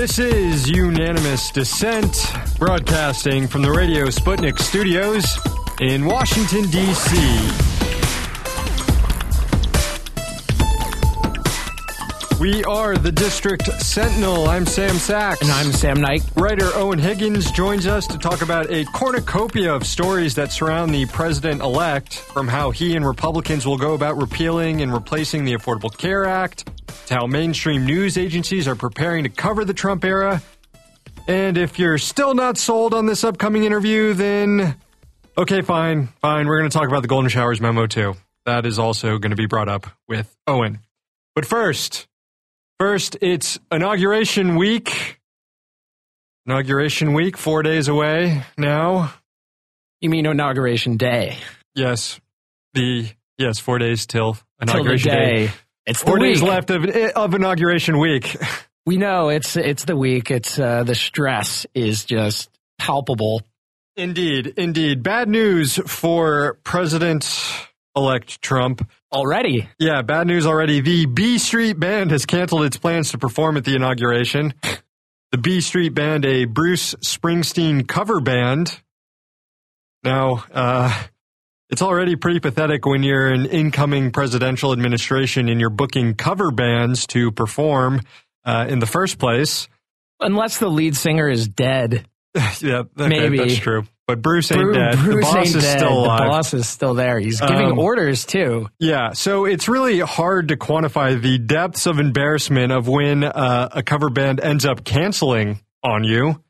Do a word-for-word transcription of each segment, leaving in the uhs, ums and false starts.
This is Unanimous Dissent, broadcasting from the Radio Sputnik studios in Washington, D C We are the District Sentinel. I'm Sam Sachs. And I'm Sam Knight. Writer Owen Higgins joins us to talk about a cornucopia of stories that surround the president-elect, from how he and Republicans will go about repealing and replacing the Affordable Care Act, to how mainstream news agencies are preparing to cover the Trump era. And if you're still not sold on this upcoming interview, then okay, fine, fine. We're going to talk about the Golden Showers memo, too. That is also going to be brought up with Owen. But first... First, it's Inauguration Week. Inauguration Week, four days away now. You mean Inauguration Day? Yes. The yes, four days till Inauguration till the day. Day. It's the four week. days left of, of Inauguration Week. We know it's it's the week. It's uh, the stress is just palpable. Indeed, indeed. Bad news for President-elect Trump. Already? Yeah, bad news already. The B Street Band has canceled its plans to perform at the inauguration. The B Street Band, a Bruce Springsteen cover band. Now, uh, it's already pretty pathetic when you're an incoming presidential administration and you're booking cover bands to perform uh, in the first place. Unless the lead singer is dead. yeah, okay, maybe. That's true. But Bruce ain't Bruce, dead. Bruce the boss ain't is dead. still alive. The boss is still there. He's giving um, orders, too. Yeah, so it's really hard to quantify the depths of embarrassment of when uh, a cover band ends up canceling on you.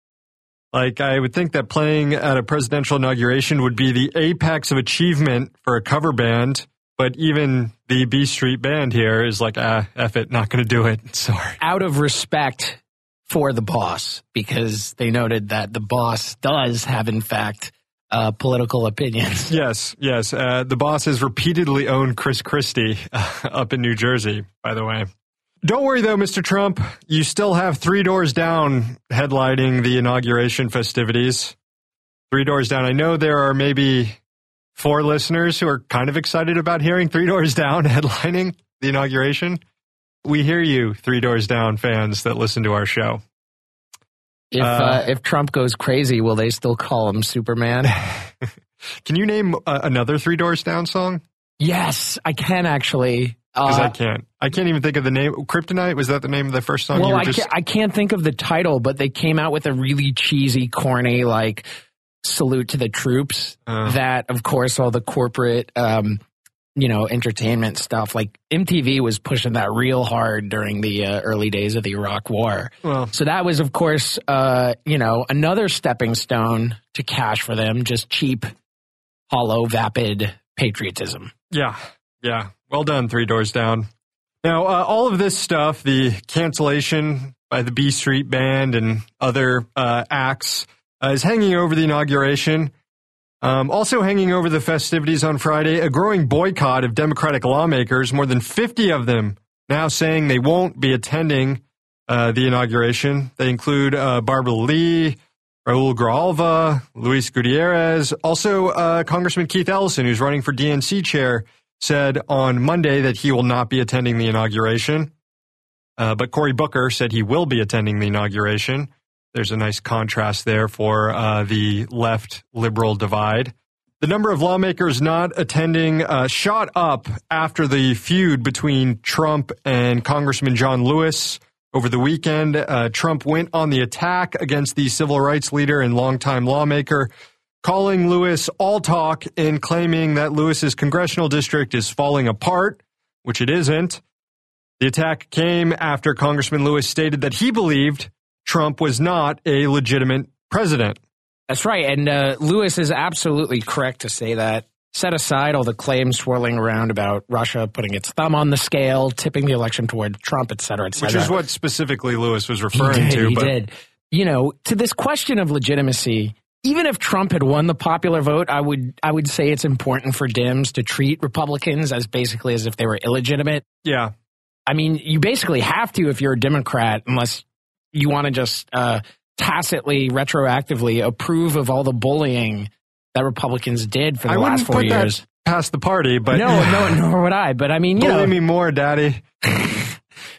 Like, I would think that playing at a presidential inauguration would be the apex of achievement for a cover band, but even the B Street Band here is like, ah, F it, not going to do it. Sorry. Out of respect for the boss, because they noted that the boss does have, in fact, uh, political opinions. Yes, yes. Uh, the boss has repeatedly owned Chris Christie uh, up in New Jersey, by the way. Don't worry, though, Mister Trump. You still have Three Doors Down headlining the inauguration festivities. Three Doors Down. I know there are maybe four listeners who are kind of excited about hearing Three Doors Down headlining the inauguration. We hear you, Three Doors Down fans that listen to our show. If uh, uh, if Trump goes crazy, will they still call him Superman? Can you name uh, another Three Doors Down song? Yes, I can actually. Because uh, I can't. I can't even think of the name. Kryptonite, was that the name of the first song? Well, you were I, just... can't, I can't think of the title, but they came out with a really cheesy, corny, like, salute to the troops uh. that, of course, all the corporate... Um, you know, entertainment stuff. Like M T V was pushing that real hard during the uh, early days of the Iraq War. Well, so that was, of course, uh, you know, another stepping stone to cash for them, just cheap, hollow, vapid patriotism. Yeah, yeah. Well done, Three Doors Down. Now, uh, all of this stuff, the cancellation by the B Street Band and other uh, acts, uh, is hanging over the inauguration. Um, also hanging over the festivities on Friday, a growing boycott of Democratic lawmakers, more than fifty of them now saying they won't be attending uh, the inauguration. They include uh, Barbara Lee, Raul Grijalva, Luis Gutierrez. Also, uh, Congressman Keith Ellison, who's running for D N C chair, said on Monday that he will not be attending the inauguration. Uh, but Cory Booker said he will be attending the inauguration. There's a nice contrast there for uh, the left-liberal divide. The number of lawmakers not attending uh, shot up after the feud between Trump and Congressman John Lewis over the weekend. Uh, Trump went on the attack against the civil rights leader and longtime lawmaker, calling Lewis all talk and claiming that Lewis's congressional district is falling apart, which it isn't. The attack came after Congressman Lewis stated that he believed Trump was not a legitimate president. That's right. And uh, Lewis is absolutely correct to say that. Set aside all the claims swirling around about Russia putting its thumb on the scale, tipping the election toward Trump, et cetera, et cetera. Which is what specifically Lewis was referring he did, to. He but... did. You know, to this question of legitimacy, even if Trump had won the popular vote, I would I would say it's important for Dems to treat Republicans as basically as if they were illegitimate. Yeah. I mean, you basically have to if you're a Democrat, unless you want to just uh, tacitly, retroactively approve of all the bullying that Republicans did for the I last four put years. That past the party, but no, no, nor would I. But I mean, you bully know, me more, Daddy.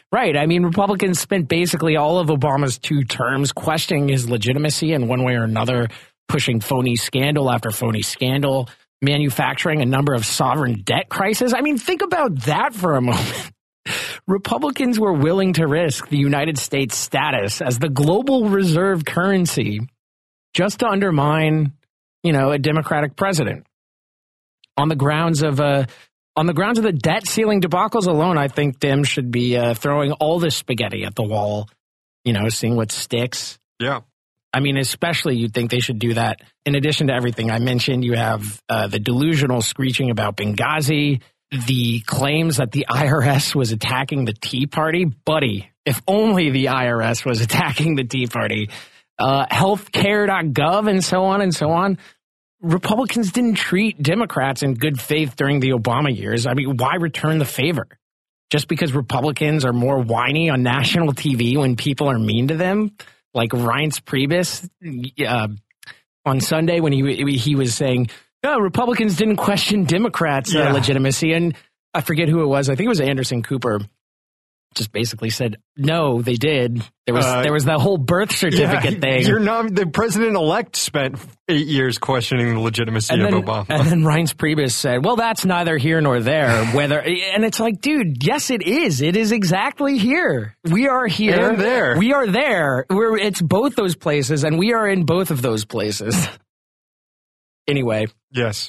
Right. I mean, Republicans spent basically all of Obama's two terms questioning his legitimacy in one way or another, pushing phony scandal after phony scandal, manufacturing a number of sovereign debt crises. I mean, think about that for a moment. Republicans were willing to risk the United States' status as the global reserve currency just to undermine, you know, a Democratic president. On the grounds of uh, on the grounds of the debt ceiling debacles alone, I think Dems should be uh, throwing all this spaghetti at the wall, you know, seeing what sticks. Yeah. I mean, especially you'd think they should do that. In addition to everything I mentioned, you have uh, the delusional screeching about Benghazi, the claims that the I R S was attacking the Tea Party. Buddy, if only the I R S was attacking the Tea Party. Uh, healthcare dot gov and so on and so on. Republicans didn't treat Democrats in good faith during the Obama years. I mean, why return the favor? Just because Republicans are more whiny on national T V when people are mean to them? Like Reince Priebus uh, on Sunday when he he was saying, no, Republicans didn't question Democrats' uh, yeah. legitimacy. And I forget who it was. I think it was Anderson Cooper. Just basically said, no, they did. There was uh, there was that whole birth certificate yeah, thing. You're not, the president-elect spent eight years questioning the legitimacy and of then, Obama. And then Reince Priebus said, well, that's neither here nor there. Whether And it's like, dude, yes, it is. It is exactly here. We are here. And there. We are there. We're, it's both those places, and we are in both of those places. Anyway. Yes.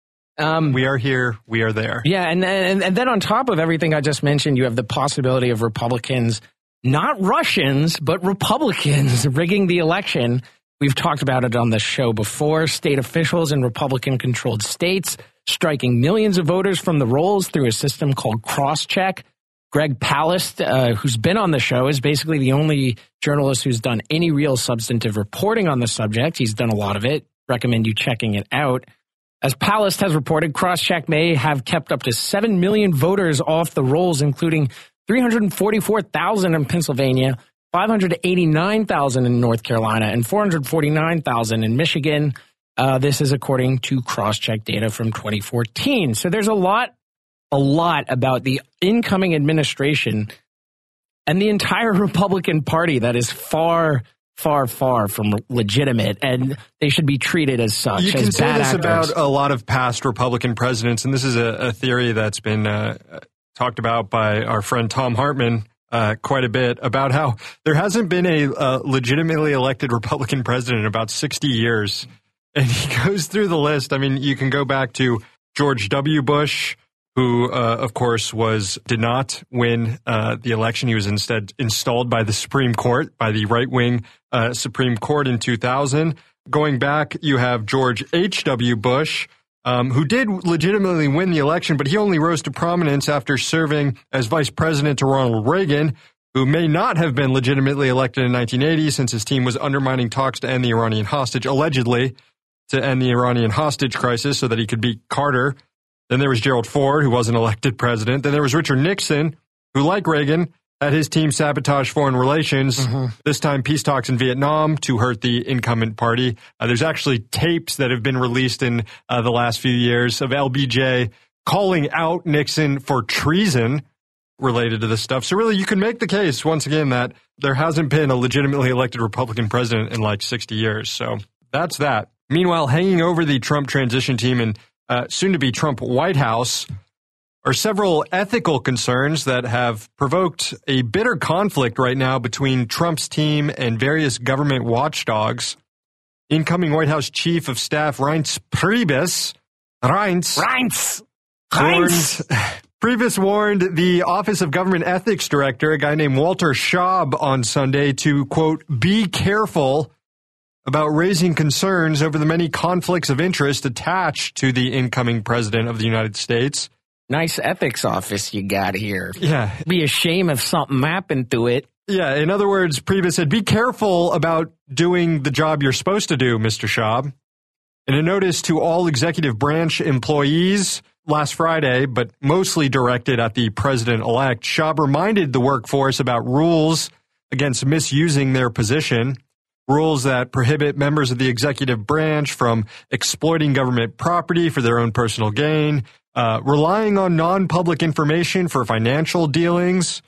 Um, we are here, we are there. Yeah, and, and and then on top of everything I just mentioned, you have the possibility of Republicans, not Russians, but Republicans rigging the election. We've talked about it on the show before. State officials in Republican-controlled states striking millions of voters from the rolls through a system called Crosscheck. Greg Palast, uh, who's been on the show, is basically the only journalist who's done any real substantive reporting on the subject. He's done a lot of it. Recommend you checking it out. As Palast has reported, Crosscheck may have kept up to seven million voters off the rolls, including three hundred forty-four thousand in Pennsylvania, five hundred eighty-nine thousand in North Carolina, and four hundred forty-nine thousand in Michigan. Uh, this is according to Crosscheck data from twenty fourteen. So there's a lot, a lot about the incoming administration and the entire Republican Party that is far far, far from legitimate, and they should be treated as such. You as can say bad this actors. about a lot of past Republican presidents, and this is a, a theory that's been uh, talked about by our friend Thom Hartmann uh, quite a bit, about how there hasn't been a uh, legitimately elected Republican president in about sixty years. And he goes through the list. I mean, you can go back to George W. Bush, who, uh, of course, was did not win uh, the election. He was instead installed by the Supreme Court, by the right-wing uh, Supreme Court in two thousand. Going back, you have George H W. Bush, um, who did legitimately win the election, but he only rose to prominence after serving as vice president to Ronald Reagan, who may not have been legitimately elected in nineteen eighty since his team was undermining talks to end the Iranian hostage, allegedly to end the Iranian hostage crisis so that he could beat Carter. Then there was Gerald Ford, who wasn't elected president. Then there was Richard Nixon, who, like Reagan, had his team sabotage foreign relations, mm-hmm. this time peace talks in Vietnam, to hurt the incumbent party. Uh, there's actually tapes that have been released in uh, the last few years of L B J calling out Nixon for treason related to this stuff. So really, you can make the case, once again, that there hasn't been a legitimately elected Republican president in like sixty years. So that's that. Meanwhile, hanging over the Trump transition team and Uh, soon-to-be Trump White House are several ethical concerns that have provoked a bitter conflict right now between Trump's team and various government watchdogs. Incoming White House Chief of Staff Reince Priebus, Reince, Reince, Reince. Warned, Priebus warned the Office of Government Ethics Director, a guy named Walter Schaub, on Sunday to, quote, be careful about raising concerns over the many conflicts of interest attached to the incoming president of the United States. Nice ethics office you got here. Yeah. Be a shame if something happened to it. Yeah, in other words, Priebus said, be careful about doing the job you're supposed to do, Mister Schaub. In a notice to all executive branch employees last Friday, but mostly directed at the president-elect, Schaub reminded the workforce about rules against misusing their position. Rules that prohibit members of the executive branch from exploiting government property for their own personal gain, uh, relying on non-public information for financial dealings,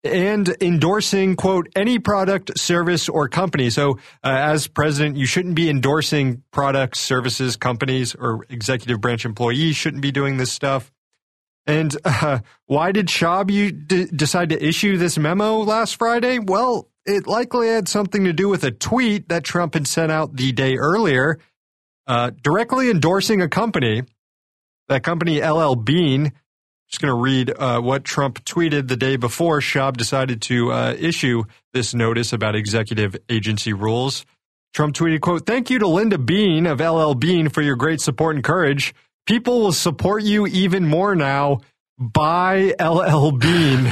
and endorsing, quote, any product, service, or company. So uh, as president, you shouldn't be endorsing products, services, companies, or executive branch employees shouldn't be doing this stuff. And uh, why did Schaub you d- decide to issue this memo last Friday? Well, it likely had something to do with a tweet that Trump had sent out the day earlier, uh, directly endorsing a company, that company L L Bean. Just going to read uh, what Trump tweeted the day before Schaub decided to uh, issue this notice about executive agency rules. Trump tweeted, quote, "Thank you to Linda Bean of L L Bean for your great support and courage. People will support you even more now. Buy L L Bean."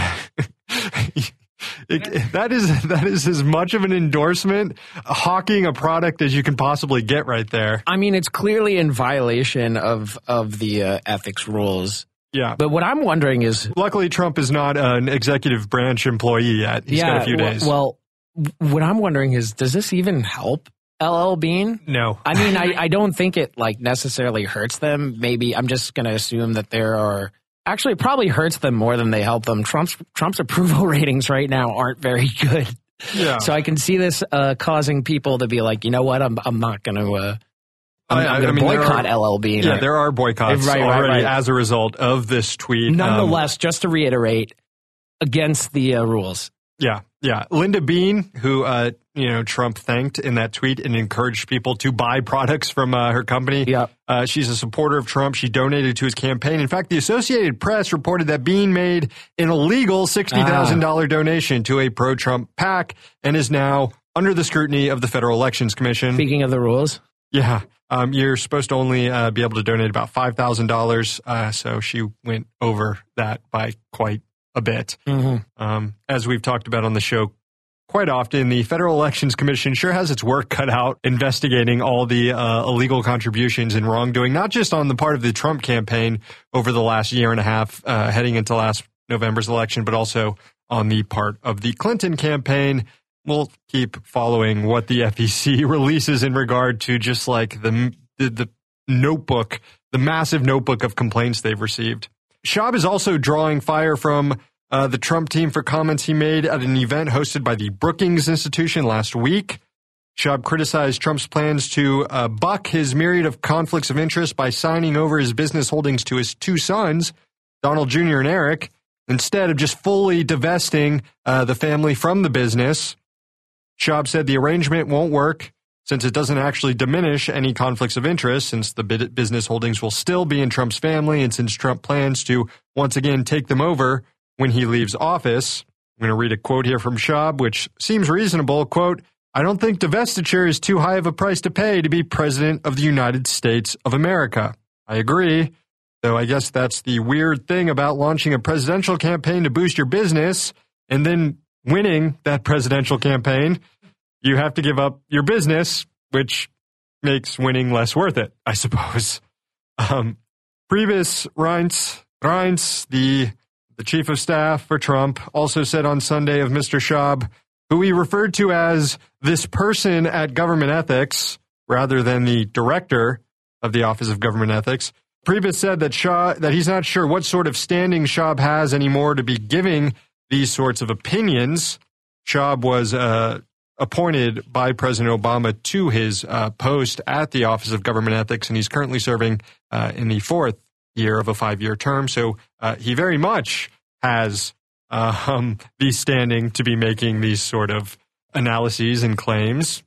It, that is that is as much of an endorsement, hawking a product as you can possibly get right there. I mean, it's clearly in violation of of the uh, ethics rules. Yeah. But what I'm wondering is... Luckily, Trump is not an executive branch employee yet. He's yeah, got a few well, days. Well, what I'm wondering is, does this even help L L Bean? No. I mean, I, I don't think it like necessarily hurts them. Maybe I'm just going to assume that there are... Actually, it probably hurts them more than they help them. Trump's Trump's approval ratings right now aren't very good. Yeah. So I can see this uh, causing people to be like, you know what, I'm I'm not going to... Uh, I'm, I, I'm going I mean, to boycott are, L L Bean. Yeah, there are boycotts right, already right, right. as a result of this tweet. Nonetheless, um, just to reiterate, against the uh, rules. Yeah, yeah. Linda Bean, who uh, you know Trump thanked in that tweet and encouraged people to buy products from uh, her company. Yep. Uh, she's a supporter of Trump. She donated to his campaign. In fact, the Associated Press reported that Bean made an illegal sixty thousand dollars ah. donation to a pro-Trump PAC and is now under the scrutiny of the Federal Elections Commission. Speaking of the rules. Yeah. Um, you're supposed to only uh, be able to donate about five thousand dollars, uh, so she went over that by quite a bit. Mm-hmm. Um, as we've talked about on the show quite often, the Federal Elections Commission sure has its work cut out investigating all the uh, illegal contributions and wrongdoing, not just on the part of the Trump campaign over the last year and a half uh, heading into last November's election, but also on the part of the Clinton campaign. We'll keep following what the F E C releases in regard to just like the, the the notebook, the massive notebook of complaints they've received. Schaub is also drawing fire from uh, the Trump team for comments he made at an event hosted by the Brookings Institution last week. Schaub criticized Trump's plans to uh, buck his myriad of conflicts of interest by signing over his business holdings to his two sons, Donald Junior and Eric, instead of just fully divesting uh, the family from the business. Schaub said the arrangement won't work since it doesn't actually diminish any conflicts of interest, since the business holdings will still be in Trump's family, and since Trump plans to once again take them over when he leaves office. I'm going to read a quote here from Schaub, which seems reasonable. Quote, "I don't think divestiture is too high of a price to pay to be president of the United States of America. I agree, though I guess that's the weird thing about launching a presidential campaign to boost your business and then winning that presidential campaign. You have to give up your business, which makes winning less worth it, I suppose." Um, Priebus Reince, Reince, the the chief of staff for Trump, also said on Sunday of Mister Schaub, who he referred to as this person at Government Ethics rather than the director of the Office of Government Ethics. Priebus said that Schaub, that he's not sure what sort of standing Schaub has anymore to be giving these sorts of opinions. Schaub was uh, appointed by President Obama to his uh, post at the Office of Government Ethics, and he's currently serving uh, in the fourth year of a five-year term. So uh, he very much has uh, um, the standing to be making these sort of analyses and claims.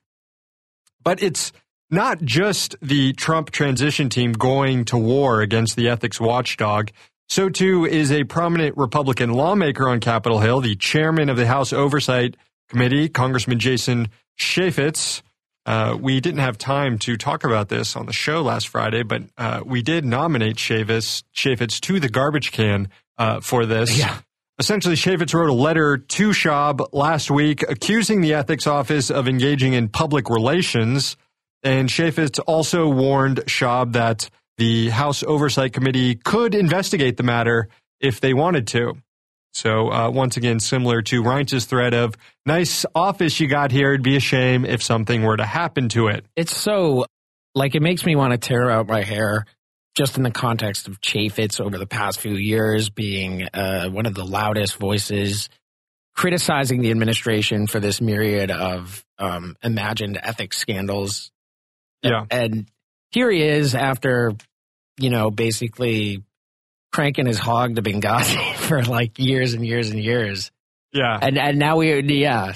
But it's not just the Trump transition team going to war against the ethics watchdog. So, too, is a prominent Republican lawmaker on Capitol Hill, the chairman of the House Oversight Committee, Congressman Jason Chaffetz. Uh, we didn't have time to talk about this on the show last Friday, but uh, we did nominate Chaffetz, Chaffetz to the garbage can uh, for this. Yeah. Essentially, Chaffetz wrote a letter to Schaub last week accusing the Ethics Office of engaging in public relations. And Chaffetz also warned Schaub that the House Oversight Committee could investigate the matter if they wanted to. So uh, once again, similar to Reince's threat of, nice office you got here, it'd be a shame if something were to happen to it. It's so, like, it makes me want to tear out my hair just in the context of Chaffetz over the past few years being uh, one of the loudest voices criticizing the administration for this myriad of um, imagined ethics scandals. Yeah. And here he is after, you know, basically cranking his hog to Benghazi for like years and years and years. Yeah. And and now we, yeah,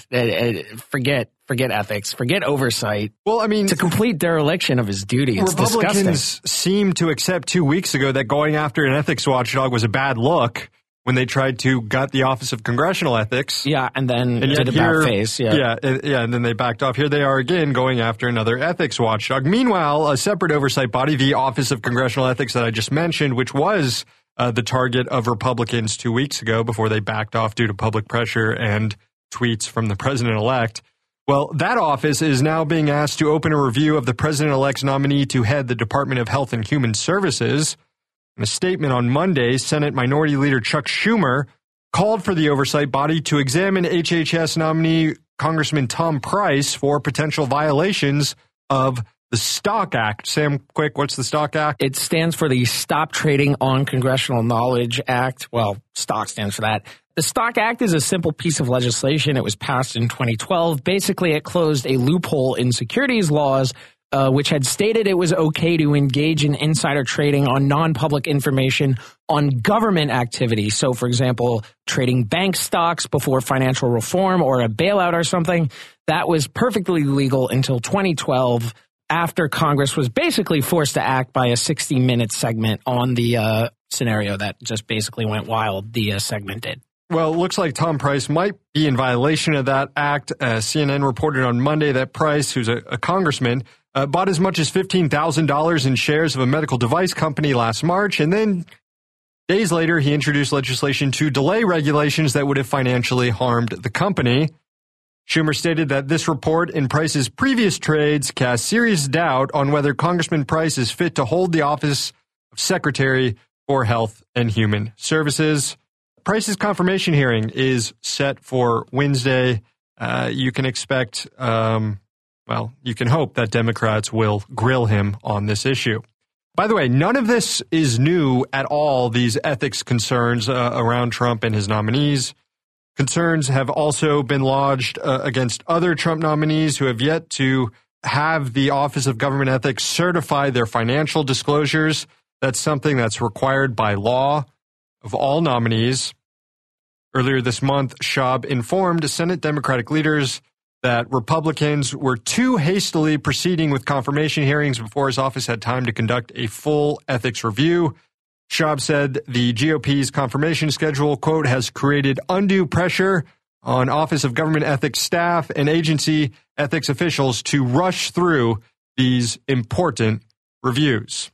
forget forget ethics, forget oversight. Well, I mean, it's a complete dereliction of his duty. It's Republicans disgusting. seemed to accept two weeks ago that going after an ethics watchdog was a bad look when they tried to gut the Office of Congressional Ethics. Yeah, and then and did a here, about face. Yeah. yeah, yeah, and then they backed off. Here they are again going after another ethics watchdog. Meanwhile, a separate oversight body, the Office of Congressional Ethics that I just mentioned, which was Uh, the target of Republicans two weeks ago before they backed off due to public pressure and tweets from the president-elect. Well, that office is now being asked to open a review of the president-elect's nominee to head the Department of Health and Human Services. In a statement on Monday, Senate Minority Leader Chuck Schumer called for the oversight body to examine H H S nominee Congressman Tom Price for potential violations of the Stock Act. Sam, quick, what's the Stock Act? It stands for the Stop Trading on Congressional Knowledge Act. Well, STOCK stands for that. The Stock Act is a simple piece of legislation. It was passed in twenty twelve. Basically, it closed a loophole in securities laws, uh, which had stated it was okay to engage in insider trading on non-public information on government activity. So, for example, trading bank stocks before financial reform or a bailout or something. That was perfectly legal until twenty twelve. After Congress was basically forced to act by a sixty-minute segment on the uh, scenario that just basically went wild, the uh, segment did. Well, it looks like Tom Price might be in violation of that act. Uh, C N N reported on Monday that Price, who's a, a congressman, uh, bought as much as fifteen thousand dollars in shares of a medical device company last March, and then days later he introduced legislation to delay regulations that would have financially harmed the company. Schumer stated that this report in Price's previous trades cast serious doubt on whether Congressman Price is fit to hold the office of Secretary for Health and Human Services. Price's confirmation hearing is set for Wednesday. Uh, you can expect, um, well, you can hope that Democrats will grill him on this issue. By the way, none of this is new at all, these ethics concerns uh, around Trump and his nominees. Concerns have also been lodged uh, against other Trump nominees who have yet to have the Office of Government Ethics certify their financial disclosures. That's something that's required by law of all nominees. Earlier this month, Schaub informed Senate Democratic leaders that Republicans were too hastily proceeding with confirmation hearings before his office had time to conduct a full ethics review. Schaub said the G O P's confirmation schedule, quote, has created undue pressure on Office of Government Ethics staff and agency ethics officials to rush through these important reviews.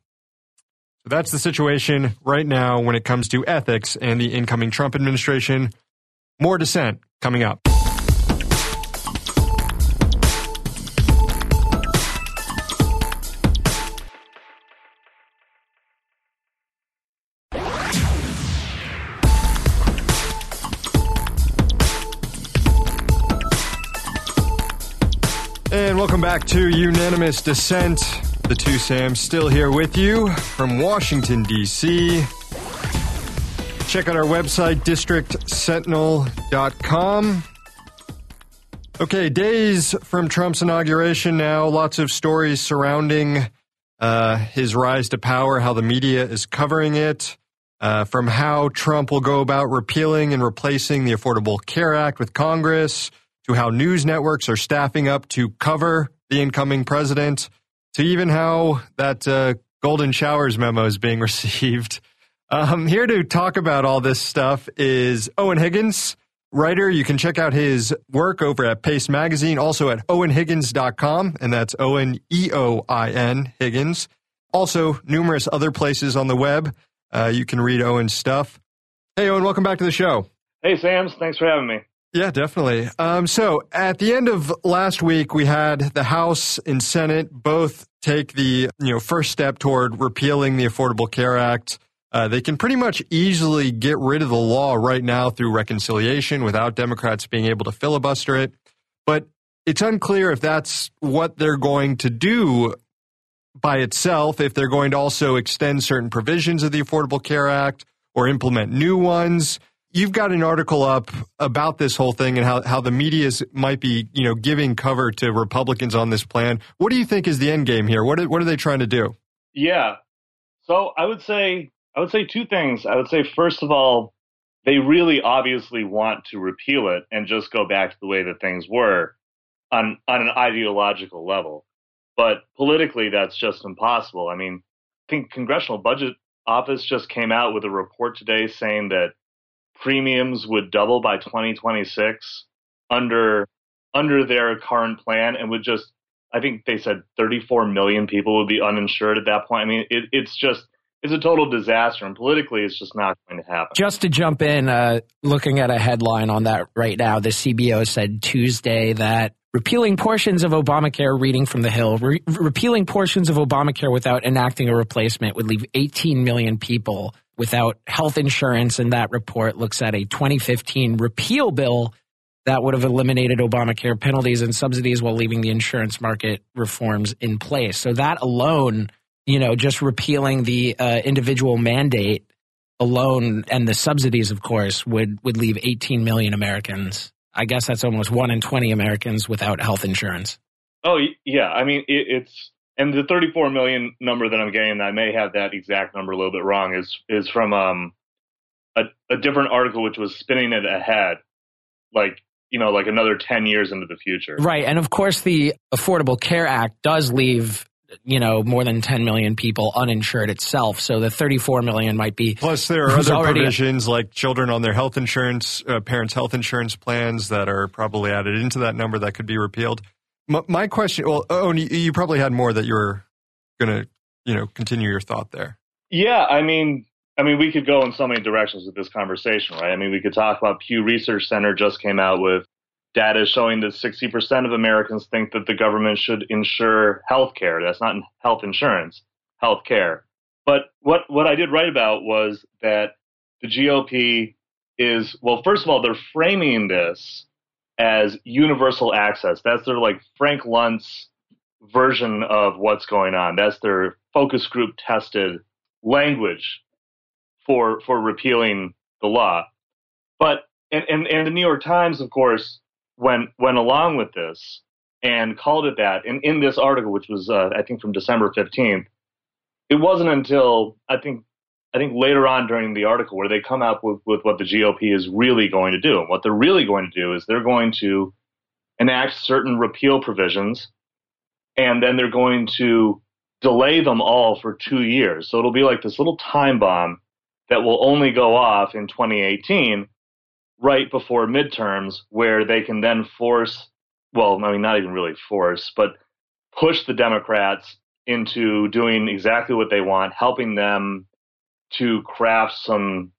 So that's the situation right now when it comes to ethics and the incoming Trump administration. More dissent coming up. And welcome back to Unanimous Dissent. The two Sams still here with you from Washington, D C Check out our website, district sentinel dot com. Okay, days from Trump's inauguration now. Lots of stories surrounding uh, his rise to power, how the media is covering it, uh, from how Trump will go about repealing and replacing the Affordable Care Act with Congress, to how news networks are staffing up to cover the incoming president, to even how that uh, Golden Showers memo is being received. Um, here to talk about all this stuff is Owen Higgins, writer. You can check out his work over at Pace Magazine, also at owen higgins dot com, and that's Owen, E O I N, Higgins. Also, numerous other places on the web. Uh, you can read Owen's stuff. Hey, Owen, welcome back to the show. Hey, Sam. Thanks for having me. Yeah, definitely. Um, so at the end of last week, we had the House and Senate both take the you know first step toward repealing the Affordable Care Act. Uh, they can pretty much easily get rid of the law right now through reconciliation without Democrats being able to filibuster it. But it's unclear if that's what they're going to do by itself, if they're going to also extend certain provisions of the Affordable Care Act or implement new ones. you've got an article up about this whole thing and how, how the media might be, you know, giving cover to Republicans on this plan. What do you think is the end game here? What are, what are they trying to do? Yeah. So I would say I would say two things. I would say, first of all, they really obviously want to repeal it and just go back to the way that things were on on an ideological level. But politically, that's just impossible. I mean, I think Congressional Budget Office just came out with a report today saying that premiums would double by twenty twenty-six under under their current plan, and would just, I think they said thirty-four million people would be uninsured at that point. I mean, it, it's just, it's a total disaster, and politically it's just not going to happen. Just to jump in, uh, looking at a headline on that right now, the C B O said Tuesday that repealing portions of Obamacare, reading from the Hill, re- repealing portions of Obamacare without enacting a replacement would leave eighteen million people without health insurance, and that report looks at a twenty fifteen repeal bill that would have eliminated Obamacare penalties and subsidies while leaving the insurance market reforms in place. So that alone, you know, just repealing the uh, individual mandate alone and the subsidies, of course, would, would leave eighteen million Americans. I guess that's almost one in twenty Americans without health insurance. Oh, yeah. I mean, it, it's, and the thirty-four million number that I'm getting, I may have that exact number a little bit wrong, is is from um, a, a different article which was spinning it ahead, like, you know, like another ten years into the future. Right. And of course, the Affordable Care Act does leave, you know, more than ten million people uninsured itself. So the thirty-four million might be. Plus, there are other already provisions like children on their health insurance, uh, parents' health insurance plans that are probably added into that number that could be repealed. M- my question, well, oh, you, you probably had more that you were going to, you know, continue your thought there. Yeah. I mean, I mean, we could go in so many directions with this conversation, right? I mean, we could talk about Pew Research Center just came out with data showing that sixty percent of Americans think that the government should insure health care. That's not health insurance, health care. But what, what I did write about was that the G O P is, well, first of all, they're framing this as universal access. That's their, like, Frank Luntz version of what's going on. That's their focus group tested language for for repealing the law. But and, and, and the New York Times, of course, went went along with this and called it that. And in this article, which was uh, I think from December fifteenth, it wasn't until I think I think later on during the article where they come up with, with what the G O P is really going to do. And what they're really going to do is they're going to enact certain repeal provisions, and then they're going to delay them all for two years. So it'll be like this little time bomb that will only go off in twenty eighteen, right before midterms, where they can then force, well, I mean, not even really force, but push the Democrats into doing exactly what they want, helping them to craft some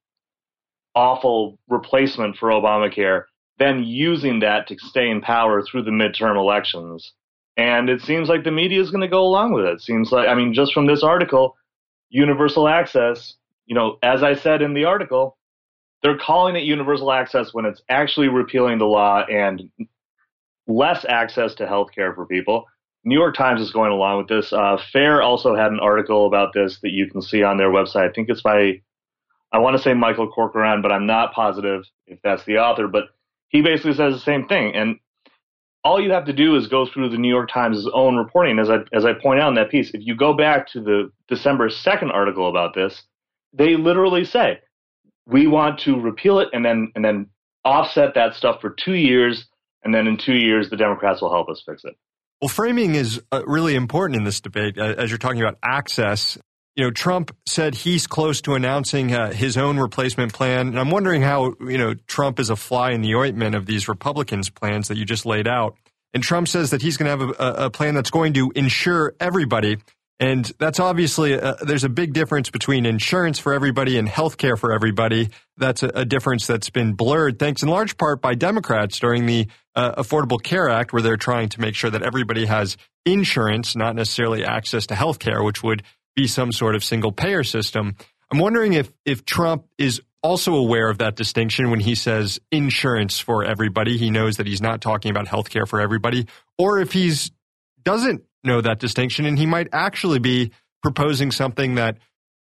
awful replacement for Obamacare, then using that to stay in power through the midterm elections. And it seems like the media is going to go along with it. It seems like, I mean, just from this article, universal access, you know, as I said in the article, they're calling it universal access when it's actually repealing the law and less access to health care for people. New York Times is going along with this. Uh, FAIR also had an article about this that you can see on their website. I think it's by, I want to say Michael Corcoran, but I'm not positive if that's the author. But he basically says the same thing. And all you have to do is go through the New York Times' own reporting. As I, as I point out in that piece, if you go back to the December second article about this, they literally say, we want to repeal it and then and then offset that stuff for two years. And then in two years, the Democrats will help us fix it. Well, framing is uh, really important in this debate. Uh, as you're talking about access, you know, Trump said he's close to announcing uh, his own replacement plan. And I'm wondering how, you know, Trump is a fly in the ointment of these Republicans' plans that you just laid out. And Trump says that he's going to have a, a plan that's going to insure everybody. And that's obviously, a, there's a big difference between insurance for everybody and health care for everybody. That's a, a difference that's been blurred, thanks in large part by Democrats during the uh, Affordable Care Act, where they're trying to make sure that everybody has insurance, not necessarily access to health care, which would be some sort of single payer system. I'm wondering if, if Trump is also aware of that distinction when he says insurance for everybody. He knows that he's not talking about health care for everybody, or if he's doesn't know that distinction, and he might actually be proposing something that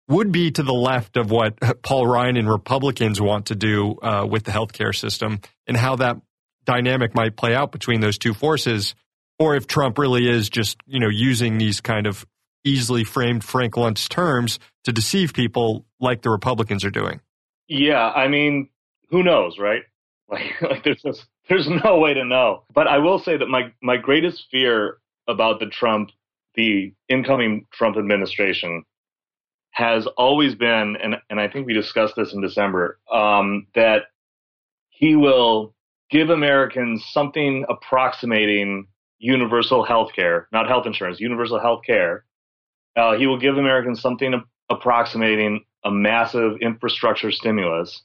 would be to the left of what Paul Ryan and Republicans want to do uh, with the healthcare system, and how that dynamic might play out between those two forces, or if Trump really is just, you know, using these kind of easily framed Frank Luntz terms to deceive people like the Republicans are doing. Yeah, I mean, who knows, right? Like, like there's just, there's no way to know. But I will say that my my greatest fear about the Trump, the incoming Trump administration, has always been, and and I think we discussed this in December, um, that he will give Americans something approximating universal health care, not health insurance, universal health care. Uh, he will give Americans something approximating a massive infrastructure stimulus.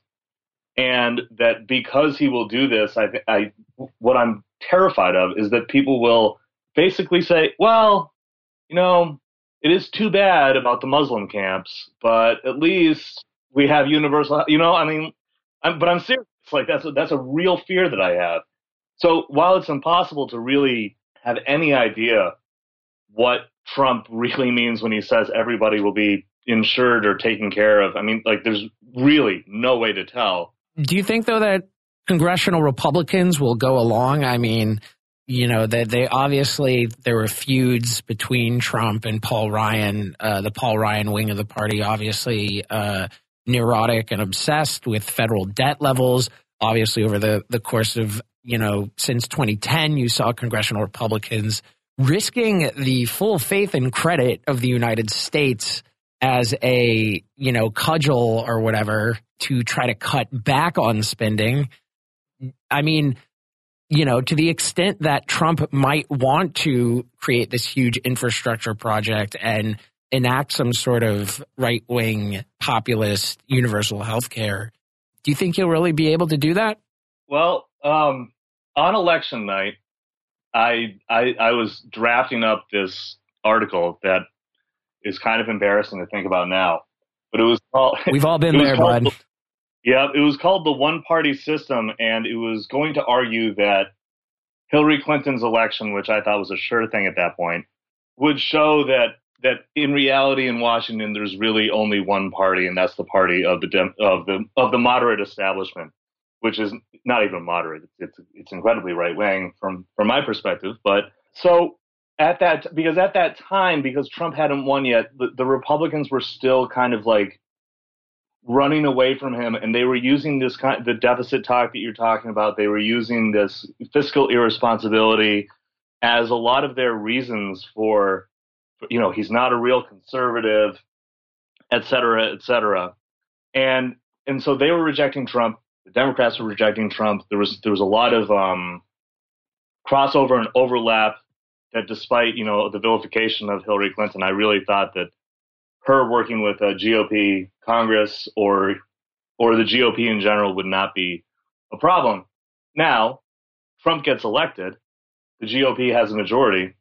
And that because he will do this, I, I, what I'm terrified of is that people will basically say, well, you know, it is too bad about the Muslim camps, but at least we have universal, you know, I mean, I'm, but I'm serious. Like that's a, that's a real fear that I have. So while it's impossible to really have any idea what Trump really means when he says everybody will be insured or taken care of, I mean, like there's really no way to tell. Do you think, though, that congressional Republicans will go along? I mean, you know, they, they obviously, there were feuds between Trump and Paul Ryan. Uh, the Paul Ryan wing of the party, obviously uh, neurotic and obsessed with federal debt levels. Obviously, over the, the course of, you know, since twenty ten, you saw congressional Republicans risking the full faith and credit of the United States as a, you know, cudgel or whatever to try to cut back on spending. I mean, you know, to the extent that Trump might want to create this huge infrastructure project and enact some sort of right-wing populist universal health care, do you think he'll really be able to do that? Well, um, on election night, I, I I was drafting up this article that is kind of embarrassing to think about now, but it was called. We've all been there, bud. The, yeah, it was called the one-party system, and it was going to argue that Hillary Clinton's election, which I thought was a sure thing at that point, would show that that in reality in Washington there's really only one party, and that's the party of the Dem- of the of the moderate establishment, which is not even moderate. It's it's, it's incredibly right-wing from from my perspective. But so at that, because at that time, because Trump hadn't won yet, the, the Republicans were still kind of like running away from him, and they were using this kind, the deficit talk that you're talking about. They were using this fiscal irresponsibility as a lot of their reasons for, you know, he's not a real conservative, et cetera, et cetera. And and so they were rejecting Trump. The Democrats were rejecting Trump. There was there was a lot of um, crossover and overlap. That despite, you know, the vilification of Hillary Clinton, I really thought that her working with a G O P Congress or or the G O P in general would not be a problem. Now, Trump gets elected, the G O P has a majority,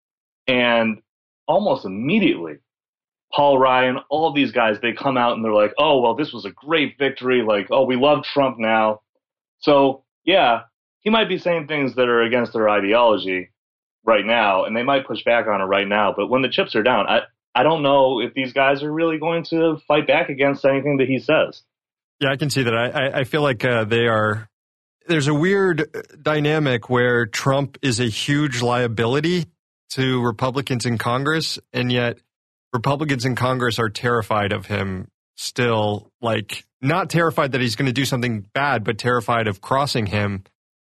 and almost immediately, Paul Ryan, all of these guys, they come out and they're like, oh, well, this was a great victory. Like, oh, we love Trump now. So, yeah, he might be saying things that are against their ideology right now, and they might push back on it right now. But when the chips are down, I, I don't know if these guys are really going to fight back against anything that he says. Yeah, I can see that. I, I feel like uh, they are. There's a weird dynamic where Trump is a huge liability to Republicans in Congress, and yet Republicans in Congress are terrified of him still. Like, not terrified that he's going to do something bad, but terrified of crossing him.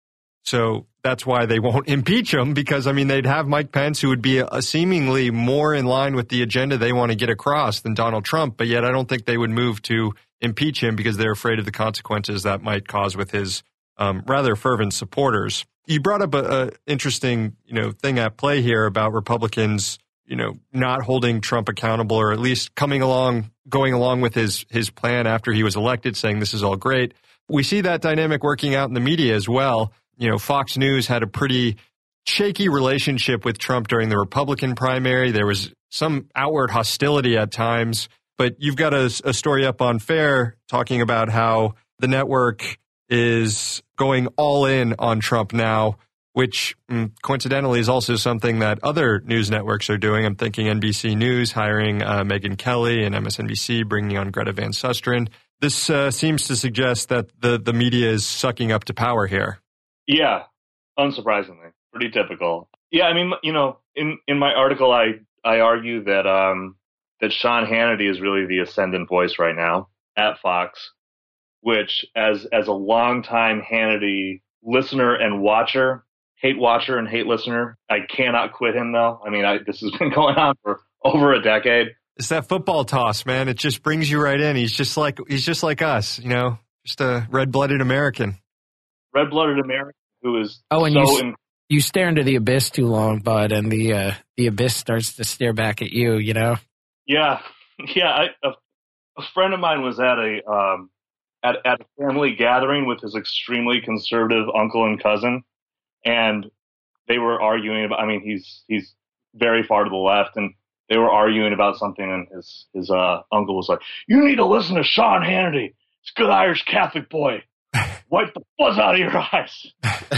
So that's why they won't impeach him, because, I mean, they'd have Mike Pence, who would be a, a seemingly more in line with the agenda they want to get across than Donald Trump. But yet I don't think they would move to impeach him because they're afraid of the consequences that might cause with his um, rather fervent supporters. You brought up a, a interesting, you know, thing at play here about Republicans, you know, not holding Trump accountable, or at least coming along, going along with his his plan after he was elected, saying this is all great. We see that dynamic working out in the media as well. You know, Fox News had a pretty shaky relationship with Trump during the Republican primary. There was some outward hostility at times, but you've got a, a story up on Fair talking about how the network is going all in on Trump now which mm, coincidentally is also something that other news networks are doing. I'm thinking N B C News hiring uh, Megyn Kelly and M S N B C bringing on Greta Van Susteren. This uh, seems to suggest that the, the media is sucking up to power here. Yeah, unsurprisingly. Pretty typical. Yeah, I mean, you know, in, in my article, I, I argue that um, that Sean Hannity is really the ascendant voice right now at Fox, which as as a longtime Hannity listener and watcher, hate watcher and hate listener, I cannot quit him though. I mean, I, this has been going on for over a decade. It's that football toss, man. It just brings you right in. He's just like he's just like us, you know, just a red-blooded American. Red-blooded American who is oh, and so you, in- you stare into the abyss too long, bud, and the uh, the abyss starts to stare back at you, you know? Yeah. Yeah. I, a, a friend of mine was at a um, at, at a family gathering with his extremely conservative uncle and cousin, and they were arguing about, I mean, he's he's very far to the left, and they were arguing about something, and his his uh, uncle was like, "You need to listen to Sean Hannity. He's a good Irish Catholic boy. Wipe the fuzz out of your eyes."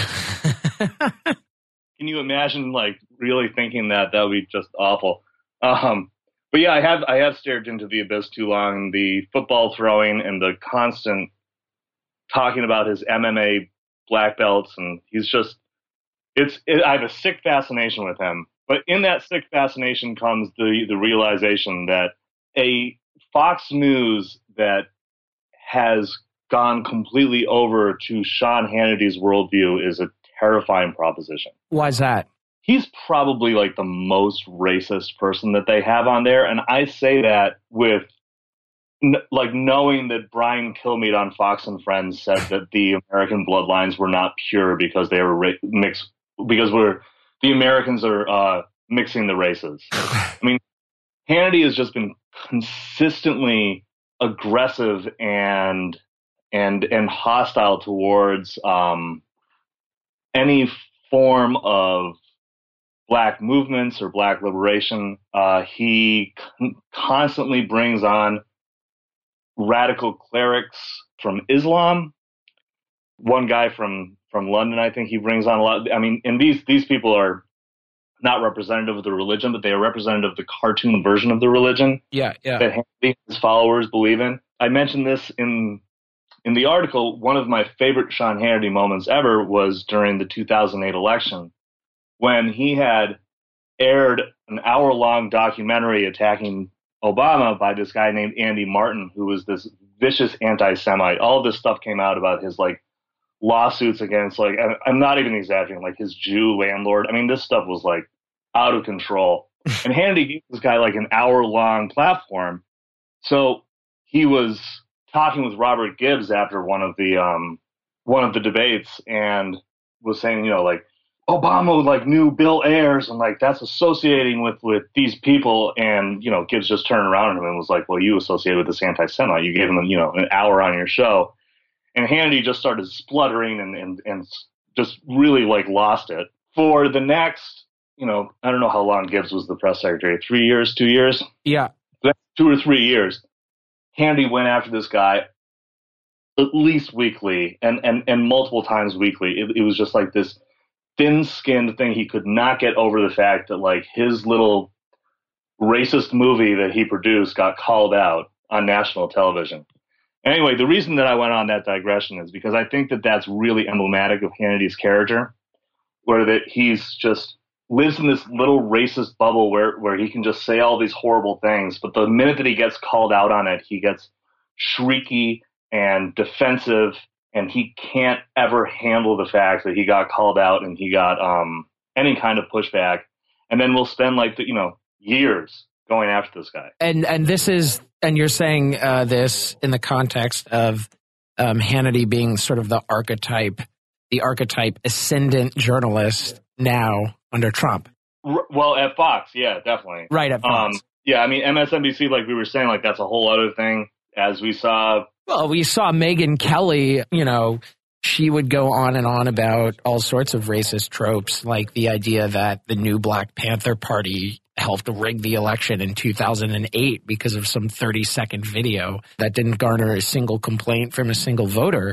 Can you imagine, like, really thinking that? That would be just awful. Um, but yeah, I have I have stared into the abyss too long. The football throwing and the constant talking about his M M A black belts, and he's just it's. It, I have a sick fascination with him. But in that sick fascination comes the the realization that a Fox News that has gone completely over to Sean Hannity's worldview is a terrifying proposition. Why's that? He's probably like the most racist person that they have on there. And I say that with n- like knowing that Brian Kilmeade on Fox and Friends said that the American bloodlines were not pure because they were ra- mixed, because we're, the Americans are uh, mixing the races. I mean, Hannity has just been consistently aggressive and and and hostile towards um, any form of black movements or black liberation. Uh, he con- constantly brings on radical clerics from Islam. One guy from, from London, I think he brings on a lot. I mean, and these, these people are not representative of the religion, but they are representative of the cartoon version of the religion. Yeah, yeah. That his followers believe in. I mentioned this in in the article. One of my favorite Sean Hannity moments ever was during the two thousand eight election, when he had aired an hour-long documentary attacking Obama by this guy named Andy Martin, who was this vicious anti-Semite. All of this stuff came out about his, like, lawsuits against, like, I'm not even exaggerating, like, his Jew landlord. I mean, this stuff was, like, out of control. And Hannity gave this guy, like, an hour-long platform. So he was talking with Robert Gibbs after one of the um, one of the debates and was saying, you know, like, Obama, like, knew Bill Ayers, and, like, that's associating with, with these people. And, you know, Gibbs just turned around on him and was like, well, you associated with this anti-Semite. You gave him, you know, an hour on your show. And Hannity just started spluttering and, and, and just really, like, lost it. For the next, you know, I don't know how long Gibbs was the press secretary, three years, two years? Yeah. Two or three years. Hannity went after this guy at least weekly and, and, and multiple times weekly. It, it was just like this thin-skinned thing. He could not get over the fact that, like, his little racist movie that he produced got called out on national television. Anyway, the reason that I went on that digression is because I think that that's really emblematic of Hannity's character, where that he's just lives in this little racist bubble where, where he can just say all these horrible things. But the minute that he gets called out on it, he gets shrieky and defensive, and he can't ever handle the fact that he got called out and he got um, any kind of pushback. And then we'll spend, like, the, you know, years going after this guy. And and this is, and you're saying uh, this in the context of um, Hannity being sort of the archetype, the archetype ascendant journalist now under Trump. R- well, at Fox, yeah, definitely. Right, at Fox. Um, yeah, I mean, M S N B C, like we were saying, like, that's a whole other thing. As we saw... Well, we saw Megyn Kelly, you know, she would go on and on about all sorts of racist tropes, like the idea that the new Black Panther Party helped rig the election in two thousand eight because of some thirty-second video that didn't garner a single complaint from a single voter.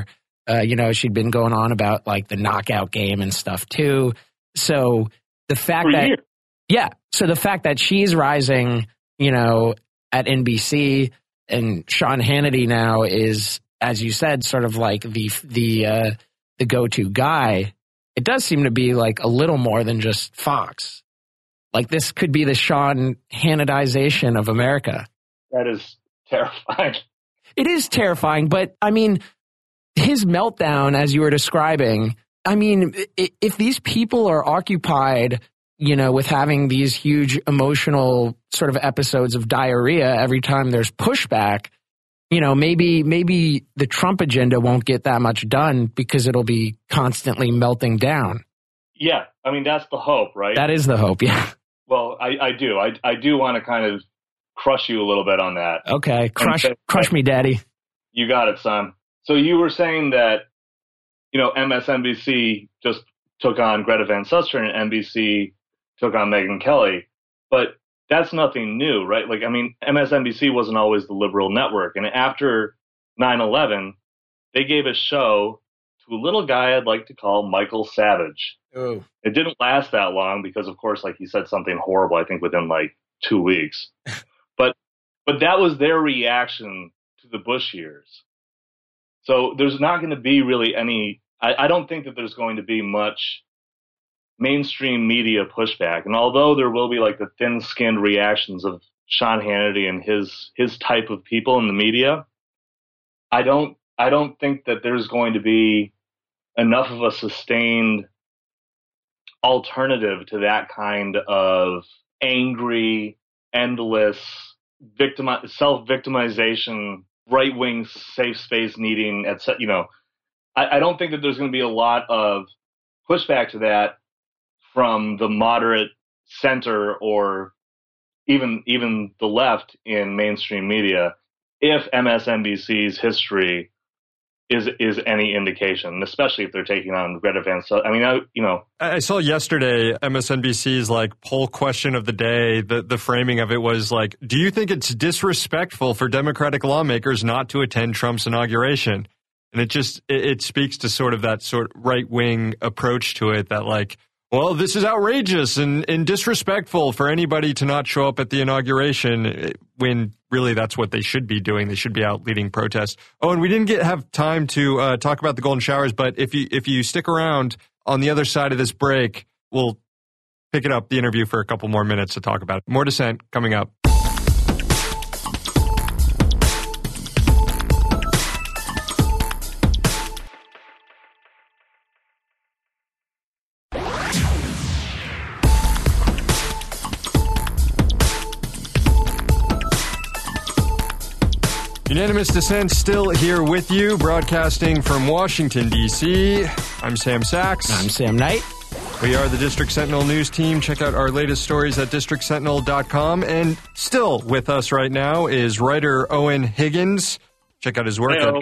Uh, you know, she'd been going on about like the knockout game and stuff too. So the fact For that, years. yeah, so the fact that she's rising, you know, at N B C and Sean Hannity now is, as you said, sort of like the the uh, the go-to guy. It does seem to be like a little more than just Fox. Like this could be the Sean Hannitization of America. That is terrifying. It is terrifying, but I mean, his meltdown, as you were describing, I mean, if these people are occupied, you know, with having these huge emotional sort of episodes of diarrhea every time there's pushback, you know, maybe maybe the Trump agenda won't get that much done because it'll be constantly melting down. Yeah, I mean, that's the hope, right? That is the hope, yeah. Well, I, I do. I, I do want to kind of crush you a little bit on that. Okay, crush, crush me, Daddy. You got it, son. So you were saying that, you know, M S N B C just took on Greta Van Susteren and N B C took on Megyn Kelly, but that's nothing new, right? Like, I mean, M S N B C wasn't always the liberal network. And after nine eleven, they gave a show to a little guy I'd like to call Michael Savage. Oh. It didn't last that long because, of course, like he said something horrible, I think within like two weeks. but but that was their reaction to the Bush years. So there's not going to be really any, I, I don't think that there's going to be much mainstream media pushback. And although there will be like the thin-skinned reactions of Sean Hannity and his his type of people in the media, I don't I don't think that there's going to be enough of a sustained alternative to that kind of angry, endless, victimi- self-victimization, right-wing safe space needing, et cetera. You know, I, I don't think that there's going to be a lot of pushback to that from the moderate center or even even the left in mainstream media if M S N B C's history is is any indication, especially if they're taking on Greta Van Susteren. I mean, I, you know. I saw yesterday M S N B C's like poll question of the day. The the framing of it was like, do you think it's disrespectful for Democratic lawmakers not to attend Trump's inauguration? And it just it, it speaks to sort of that sort of right wing approach to it that like, well, this is outrageous and, and disrespectful for anybody to not show up at the inauguration when really that's what they should be doing. They should be out leading protests. Oh, and we didn't get have time to uh, talk about the golden showers, but if you if you stick around on the other side of this break, we'll pick it up, the interview, for a couple more minutes to talk about it. More Dissent coming up. Unanimous Dissent still here with you, broadcasting from Washington, D C I'm Sam Sachs. I'm Sam Knight. We are the District Sentinel news team. Check out our latest stories at district sentinel dot com. And still with us right now is writer Owen Higgins. Check out his work. Heyo.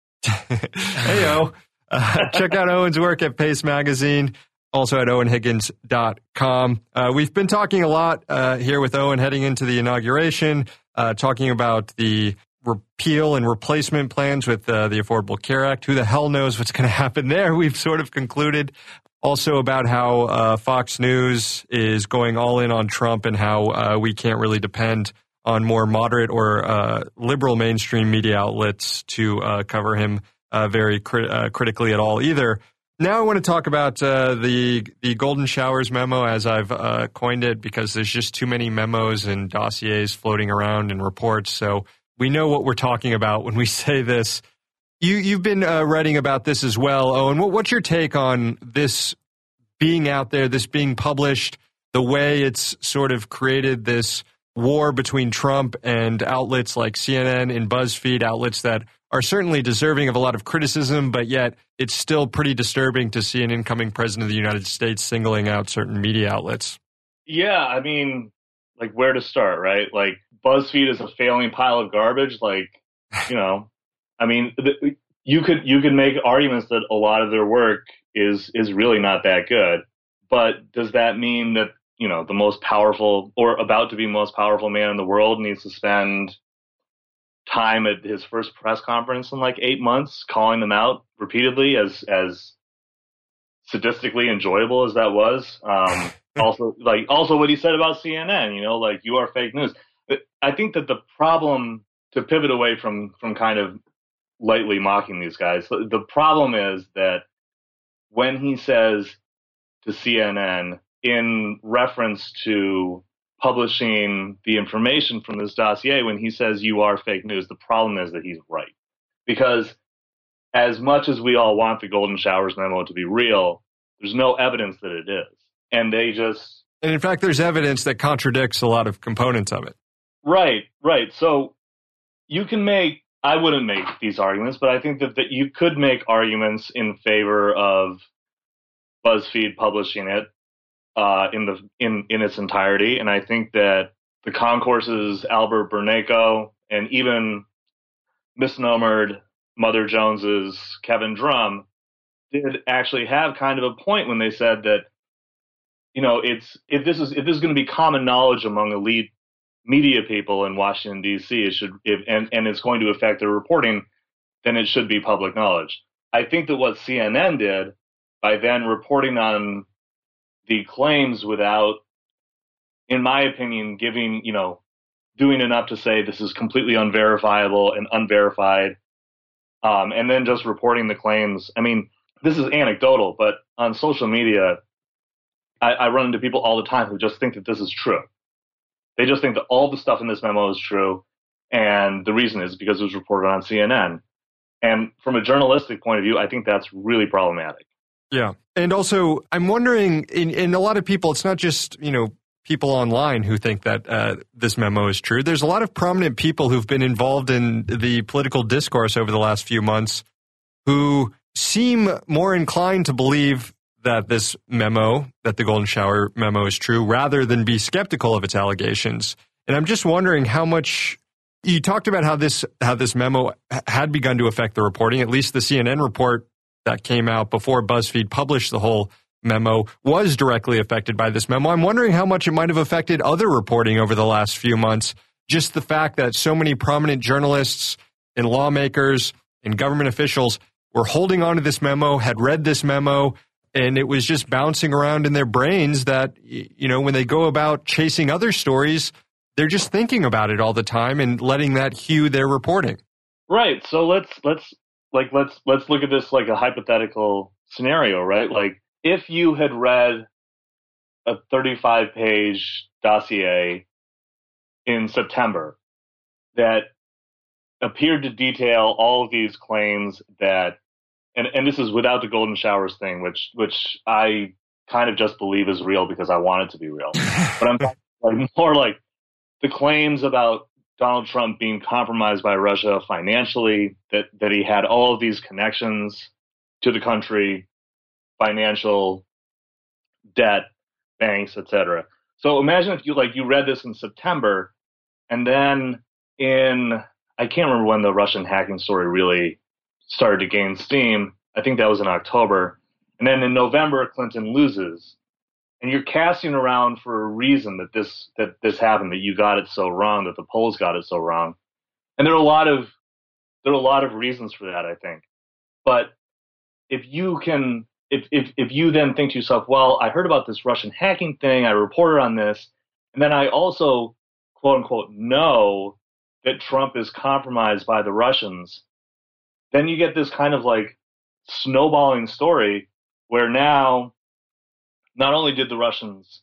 At Heyo. Uh, check out Owen's work at Pace Magazine, also at owen higgins dot com. Uh, we've been talking a lot uh, here with Owen heading into the inauguration, uh, talking about the repeal and replacement plans with uh, the Affordable Care Act. Who the hell knows what's going to happen there? We've sort of concluded. Also about how uh, Fox News is going all in on Trump and how uh, we can't really depend on more moderate or uh, liberal mainstream media outlets to uh, cover him uh, very crit- uh, critically at all either. Now I want to talk about uh, the the Golden Showers memo, as I've uh, coined it, because there's just too many memos and dossiers floating around and reports. So we know what we're talking about when we say this. You, you've been uh, writing about this as well, Owen. What, what's your take on this being out there, this being published, the way it's sort of created this war between Trump and outlets like C N N and BuzzFeed, outlets that are certainly deserving of a lot of criticism, but yet it's still pretty disturbing to see an incoming president of the United States singling out certain media outlets? Yeah, I mean, like, where to start, right? Like, BuzzFeed is a failing pile of garbage. Like, you know, I mean, the, you could you could make arguments that a lot of their work is is really not that good. But does that mean that, you know, the most powerful or about to be most powerful man in the world needs to spend time at his first press conference in like eight months, calling them out repeatedly, as as sadistically enjoyable as that was. Um, also, like also what he said about C N N, you know, like, you are fake news. But I think that the problem, to pivot away from from kind of lightly mocking these guys, the problem is that when he says to C N N in reference to publishing the information from this dossier, when he says you are fake news, the problem is that he's right. Because as much as we all want the Golden Showers memo to be real, there's no evidence that it is. And they just... And in fact, there's evidence that contradicts a lot of components of it. Right, right. So you can make, I wouldn't make these arguments, but I think that, that you could make arguments in favor of BuzzFeed publishing it uh, in the in, in its entirety. And I think that the Concourse's Albert Bernayko and even misnomered Mother Jones's Kevin Drum did actually have kind of a point when they said that, you know, it's if this is if this is going to be common knowledge among elite media people in Washington, D C, it should if, and, and it's going to affect their reporting, then it should be public knowledge. I think that what C N N did by then reporting on the claims without, in my opinion, giving, you know, doing enough to say this is completely unverifiable and unverified, um, and then just reporting the claims. I mean, this is anecdotal, but on social media, I, I run into people all the time who just think that this is true. They just think that all the stuff in this memo is true, and the reason is because it was reported on C N N. And from a journalistic point of view, I think that's really problematic. Yeah. And also, I'm wondering, in, in a lot of people, it's not just, you know, people online who think that uh, this memo is true. There's a lot of prominent people who've been involved in the political discourse over the last few months who seem more inclined to believe that this memo, that the Golden Shower memo is true, rather than be skeptical of its allegations. And I'm just wondering how much, you talked about how this how this memo had begun to affect the reporting. At least the C N N report that came out before BuzzFeed published the whole memo was directly affected by this memo. I'm wondering how much it might have affected other reporting over the last few months. Just the fact that so many prominent journalists and lawmakers and government officials were holding on to this memo, had read this memo, and it was just bouncing around in their brains that, you know, when they go about chasing other stories, they're just thinking about it all the time and letting that hue their reporting. Right. So let's let's like let's let's look at this like a hypothetical scenario, right? Like, if you had read a thirty-five page dossier in September that appeared to detail all of these claims that, and, and this is without the Golden Showers thing, which which I kind of just believe is real because I want it to be real. But I'm talking like more like the claims about Donald Trump being compromised by Russia financially, that, that he had all of these connections to the country, financial, debt, banks, et cetera. So imagine if you like you read this in September, and then in, I can't remember when the Russian hacking story really started to gain steam. I think that was in October. And then in November, Clinton loses. And you're casting around for a reason that this that this happened, that you got it so wrong, that the polls got it so wrong. And there are a lot of there are a lot of reasons for that, I think. But if you can if if if you then think to yourself, well, I heard about this Russian hacking thing, I reported on this, and then I also, quote unquote, know that Trump is compromised by the Russians, then you get this kind of like snowballing story where now not only did the Russians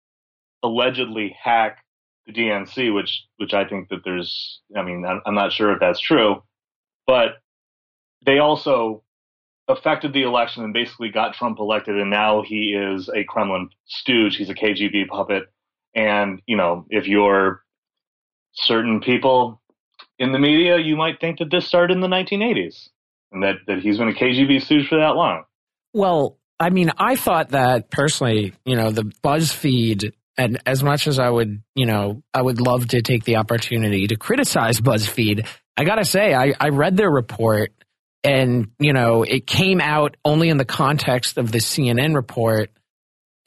allegedly hack the D N C, which which I think that there's, I mean, I'm not sure if that's true, but they also affected the election and basically got Trump elected, and now he is a Kremlin stooge. He's a K G B puppet. And, you know, if you're certain people in the media, you might think that this started in the nineteen eighties and that, that he's been a K G B stooge for that long. Well, I mean, I thought that personally, you know, the BuzzFeed, and as much as I would, you know, I would love to take the opportunity to criticize BuzzFeed, I got to say, I, I read their report and, you know, it came out only in the context of the C N N report.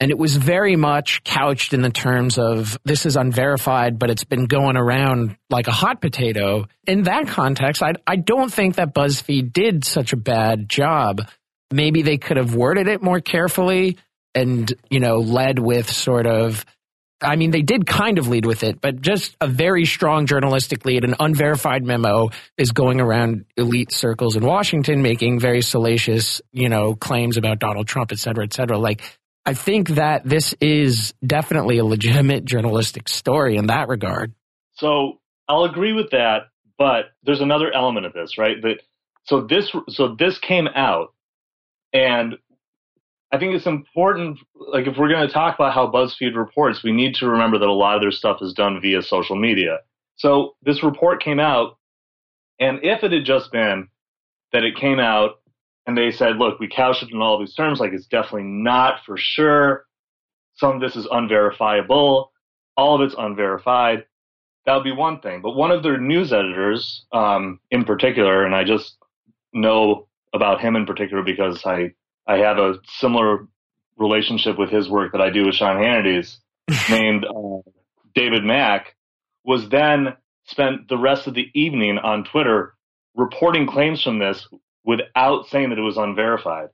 And it was very much couched in the terms of this is unverified, but it's been going around like a hot potato. In that context, I, I don't think that BuzzFeed did such a bad job. Maybe they could have worded it more carefully and, you know, led with sort of, I mean, they did kind of lead with it, but just a very strong journalistic lead. An unverified memo is going around elite circles in Washington making very salacious, you know, claims about Donald Trump, et cetera, et cetera. Like, I think that this is definitely a legitimate journalistic story in that regard. So I'll agree with that, but there's another element of this, right? That so this so this came out, and I think it's important, like if we're going to talk about how BuzzFeed reports, we need to remember that a lot of their stuff is done via social media. So this report came out, and if it had just been that it came out and they said, look, we couched it in all these terms, like it's definitely not for sure, some of this is unverifiable, all of it's unverified, that would be one thing. But one of their news editors um, in particular, and I just know about him in particular because I I have a similar relationship with his work that I do with Sean Hannity's, named uh, David Mack, was then spent the rest of the evening on Twitter reporting claims from this without saying that it was unverified.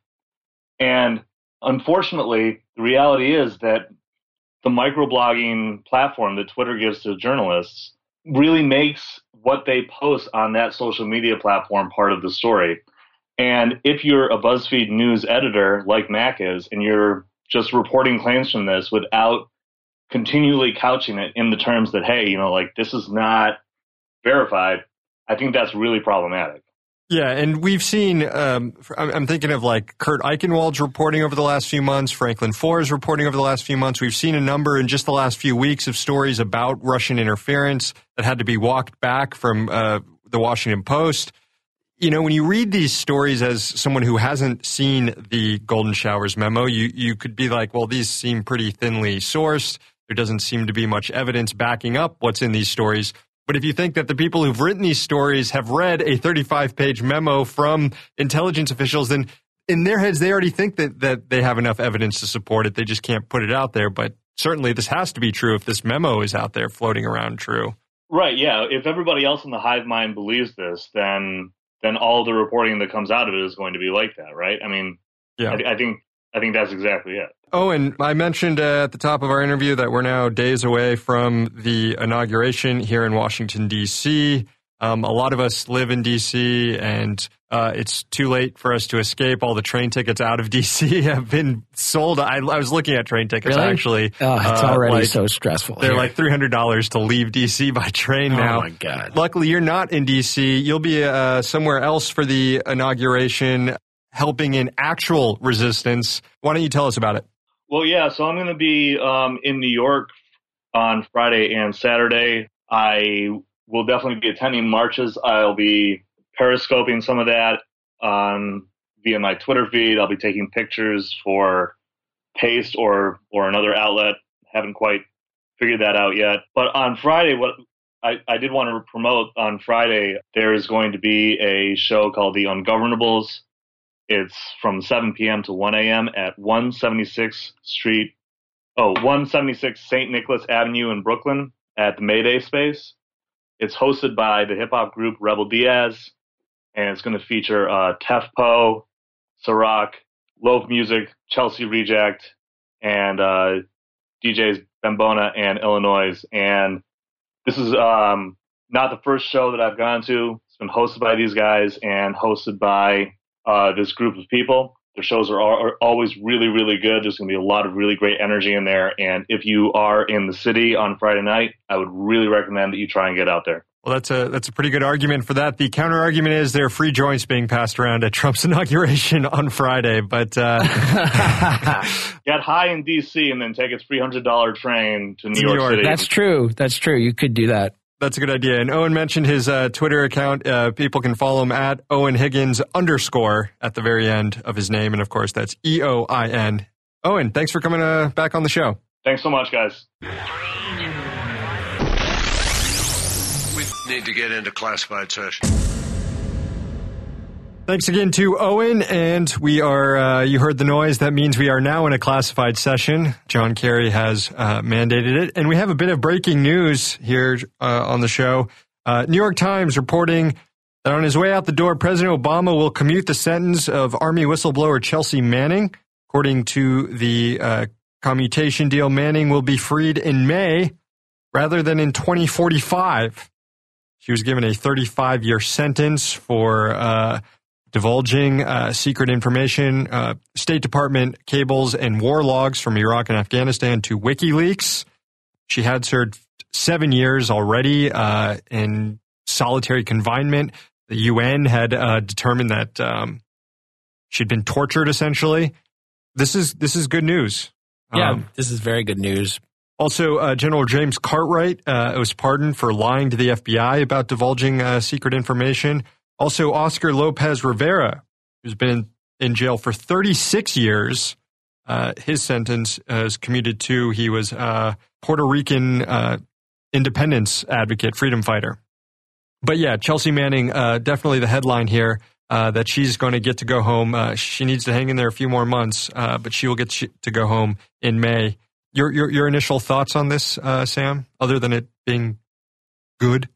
And unfortunately, the reality is that the microblogging platform that Twitter gives to journalists really makes what they post on that social media platform part of the story. And if you're a BuzzFeed news editor like Mac is, and you're just reporting claims from this without continually couching it in the terms that, hey, you know, like this is not verified, I think that's really problematic. Yeah, and we've seen, um, I'm thinking of like Kurt Eichenwald's reporting over the last few months, Franklin Foer's reporting over the last few months. We've seen a number in just the last few weeks of stories about Russian interference that had to be walked back from uh, the Washington Post. You know, when you read these stories as someone who hasn't seen the Golden Showers memo, you, you could be like, well, these seem pretty thinly sourced. There doesn't seem to be much evidence backing up what's in these stories. But if you think that the people who've written these stories have read a thirty-five page memo from intelligence officials, then in their heads, they already think that, that they have enough evidence to support it. They just can't put it out there. But certainly this has to be true if this memo is out there floating around true. Right, yeah. If everybody else in the hive mind believes this, then then all the reporting that comes out of it is going to be like that, right? I mean, yeah. I, I think I think that's exactly it. Oh, and I mentioned uh, at the top of our interview that we're now days away from the inauguration here in Washington, D C. Um, a lot of us live in D C, and uh, it's too late for us to escape. All the train tickets out of D C have been sold. I, I was looking at train tickets, really? actually. Oh, it's uh, already like, so stressful. They're here. like three hundred dollars to leave D C by train now. Oh, my God. Luckily, you're not in D C. You'll be uh, somewhere else for the inauguration, helping in actual resistance. Why don't you tell us about it? Well, yeah, so I'm going to be um, in New York on Friday and Saturday. I will definitely be attending marches. I'll be periscoping some of that um, via my Twitter feed. I'll be taking pictures for Paste or or another outlet. Haven't quite figured that out yet. But on Friday, what I, I did want to promote on Friday, there is going to be a show called The Ungovernables. It's from seven p.m. to one a.m. at one seventy-sixth Street, oh, one seventy-six Saint Nicholas Avenue in Brooklyn at the Mayday Space. It's hosted by the hip-hop group Rebel Diaz, and it's going to feature uh, Tefpo, Ciroc, Loaf Music, Chelsea Reject, and uh, D Js Bambona and Illinois. And this is um, not the first show that I've gone to. It's been hosted by these guys and hosted by Uh, this group of people. Their shows are, are always really, really good. There's going to be a lot of really great energy in there. And if you are in the city on Friday night, I would really recommend that you try and get out there. Well, that's a that's a pretty good argument for that. The counter argument is there are free joints being passed around at Trump's inauguration on Friday. But uh, get high in D C and then take a three hundred dollars train to New, New York, York City. That's true. That's true. You could do that. That's a good idea. And Owen mentioned his uh, Twitter account. Uh, people can follow him at Owen Higgins underscore at the very end of his name. And, of course, that's E O I N. Owen, thanks for coming uh, back on the show. Thanks so much, guys. We need to get into classified session. Thanks again to Owen, and we are, uh, you heard the noise, that means we are now in a classified session. John Kerry has uh, mandated it, and we have a bit of breaking news here uh, on the show. Uh, New York Times reporting that on his way out the door, President Obama will commute the sentence of Army whistleblower Chelsea Manning. According to the uh, commutation deal, Manning will be freed in May rather than in twenty forty-five. She was given a thirty-five-year sentence for uh, divulging uh, secret information, uh, State Department cables and war logs from Iraq and Afghanistan to WikiLeaks. She had served seven years already uh, in solitary confinement. The U N had uh, determined that um, she'd been tortured, essentially. This is this is good news. Yeah, um, this is very good news. Also, uh, General James Cartwright uh, was pardoned for lying to the F B I about divulging uh, secret information. Also, Oscar Lopez Rivera, who's been in, in jail for thirty-six years, uh, his sentence uh, is commuted to. He was a Puerto Rican uh, independence advocate, freedom fighter. But yeah, Chelsea Manning, uh, definitely the headline here, uh, that she's going to get to go home. Uh, she needs to hang in there a few more months, uh, but she will get to go home in May. Your your, your initial thoughts on this, uh, Sam, other than it being good?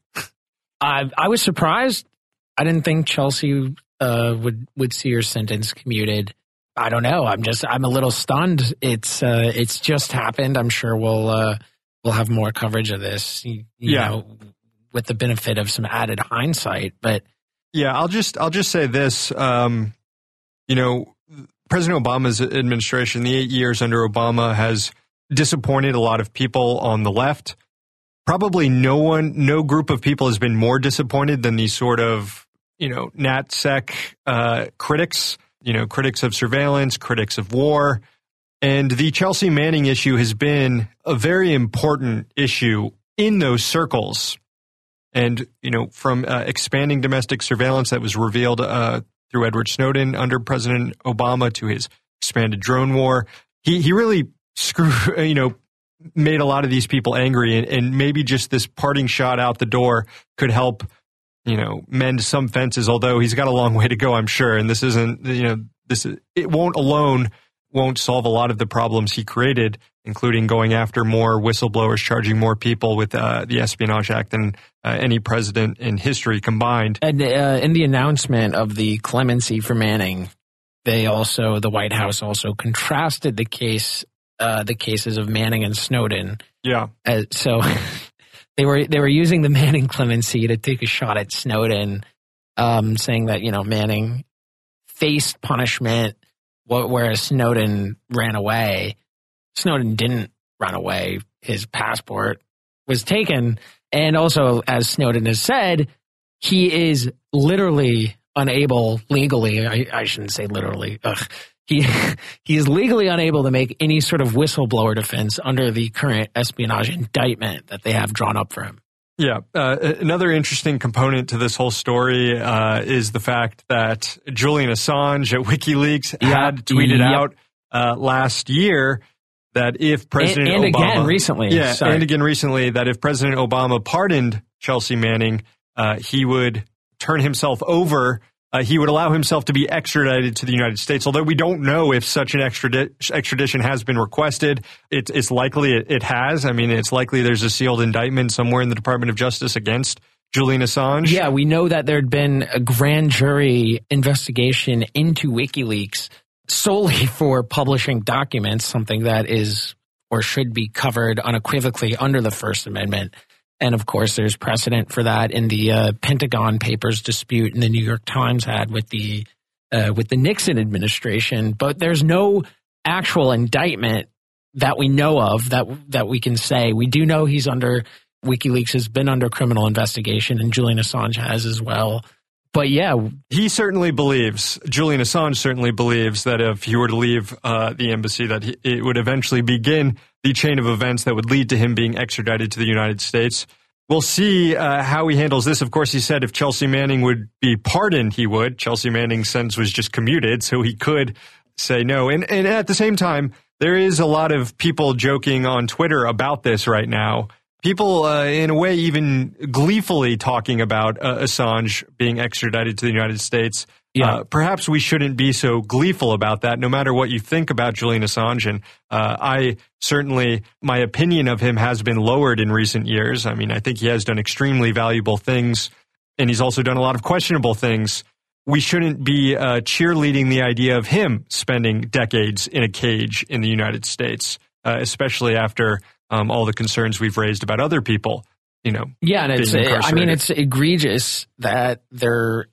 I I was surprised. I didn't think Chelsea uh, would would see her sentence commuted. I don't know. I'm just I'm a little stunned. It's uh, it's just happened. I'm sure we'll uh, we'll have more coverage of this. You, you yeah. know, with the benefit of some added hindsight. But yeah, I'll just I'll just say this. Um, you know, President Obama's administration, the eight years under Obama, has disappointed a lot of people on the left. Probably no one, no group of people has been more disappointed than these sort of, you know, NatSec uh, critics, you know, critics of surveillance, critics of war. And the Chelsea Manning issue has been a very important issue in those circles. And, you know, from uh, expanding domestic surveillance that was revealed uh, through Edward Snowden under President Obama to his expanded drone war, he, he really screw, you know, made a lot of these people angry, and, and maybe just this parting shot out the door could help, you know, mend some fences, although he's got a long way to go, I'm sure. And this isn't, you know, this is, it won't alone won't solve a lot of the problems he created, including going after more whistleblowers, charging more people with uh, the Espionage Act than uh, any president in history combined. And uh, in the announcement of the clemency for Manning, they also, the White House also contrasted the case Uh, the cases of Manning and Snowden. Yeah. Uh, so they were they were using the Manning clemency to take a shot at Snowden, um, saying that, you know, Manning faced punishment, whereas Snowden ran away. Snowden didn't run away. His passport was taken. And also, as Snowden has said, he is literally unable, legally, I, I shouldn't say literally, ugh, He he is legally unable to make any sort of whistleblower defense under the current espionage indictment that they have drawn up for him. Yeah. Uh, another interesting component to this whole story uh, is the fact that Julian Assange at WikiLeaks yeah, had tweeted yeah. out uh, last year that if President and, and Obama... again recently. Yeah, Sorry. and again recently, that if President Obama pardoned Chelsea Manning, uh, he would turn himself over... Uh, he would allow himself to be extradited to the United States, although we don't know if such an extradi- extradition has been requested. It, it's likely it, it has. I mean, it's likely there's a sealed indictment somewhere in the Department of Justice against Julian Assange. Yeah, we know that there had been a grand jury investigation into WikiLeaks solely for publishing documents, something that is or should be covered unequivocally under the First Amendment. And, of course, there's precedent for that in the uh, Pentagon Papers dispute and the New York Times had with the uh, with the Nixon administration. But there's no actual indictment that we know of that that we can say. We do know he's under – WikiLeaks has been under criminal investigation, and Julian Assange has as well. But, yeah. He certainly believes – Julian Assange certainly believes that if he were to leave uh, the embassy, that he, it would eventually begin – the chain of events that would lead to him being extradited to the United States. We'll see uh, how he handles this. Of course, he said if Chelsea Manning would be pardoned, he would. Chelsea Manning's sentence was just commuted, so he could say no. And, and at the same time, there is a lot of people joking on Twitter about this right now. People, uh, in a way, even gleefully talking about uh, Assange being extradited to the United States. Yeah. Uh, perhaps we shouldn't be so gleeful about that, no matter what you think about Julian Assange. And uh, I certainly, my opinion of him has been lowered in recent years. I mean, I think he has done extremely valuable things, and he's also done a lot of questionable things. We shouldn't be uh, cheerleading the idea of him spending decades in a cage in the United States, uh, especially after um, all the concerns we've raised about other people, you know. Yeah, and it's, I mean, it's egregious that there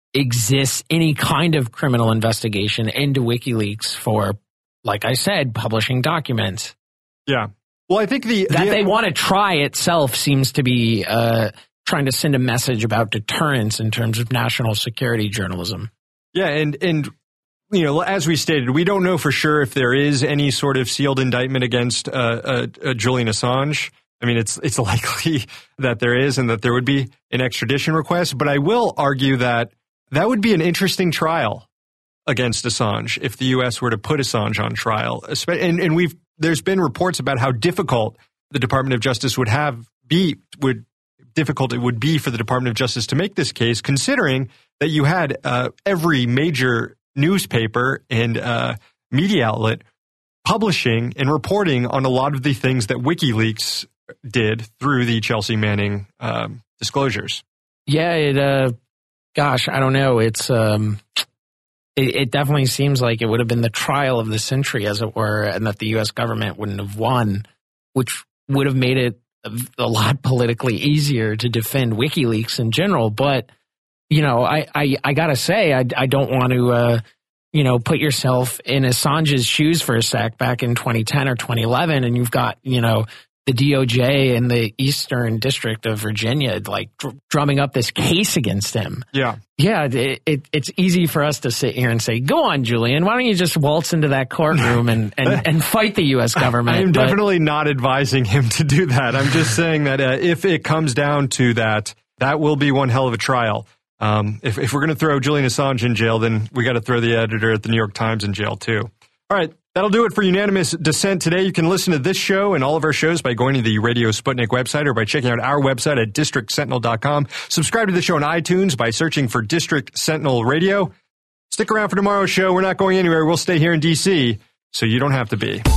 exists any kind of criminal investigation into WikiLeaks for, like I said, publishing documents. Yeah. Well, I think the... That the, they want to try itself seems to be uh, trying to send a message about deterrence in terms of national security journalism. Yeah, and, and you know, as we stated, we don't know for sure if there is any sort of sealed indictment against uh, uh, uh, Julian Assange. I mean, it's it's likely that there is and that there would be an extradition request, but I will argue that that would be an interesting trial against Assange if the U S were to put Assange on trial. And, and we've there's been reports about how difficult the Department of Justice would have be would difficult it would be for the Department of Justice to make this case, considering that you had uh, every major newspaper and uh, media outlet publishing and reporting on a lot of the things that WikiLeaks did through the Chelsea Manning um, disclosures. Yeah, it. Uh, gosh, I don't know. It's. Um, it, it definitely seems like it would have been the trial of the century, as it were, and that the U S government wouldn't have won, which would have made it a, a lot politically easier to defend WikiLeaks in general. But you know, I I, I gotta say, I I don't want to. Uh, you know, put yourself in Assange's shoes for a sec back in twenty ten or twenty eleven, and you've got, you know, the D O J in the Eastern District of Virginia, like dr- drumming up this case against him. Yeah. Yeah. It, it, it's easy for us to sit here and say, go on, Julian, why don't you just waltz into that courtroom and, and, and fight the U S government? I'm but, definitely not advising him to do that. I'm just saying that uh, if it comes down to that, that will be one hell of a trial. Um, if, if we're going to throw Julian Assange in jail, then we got to throw the editor at the New York Times in jail too. All right. That'll do it for Unanimous Dissent today. You can listen to this show and all of our shows by going to the Radio Sputnik website or by checking out our website at district sentinel dot com. Subscribe to the show on iTunes by searching for District Sentinel Radio. Stick around for tomorrow's show. We're not going anywhere. We'll stay here in D C, so you don't have to be.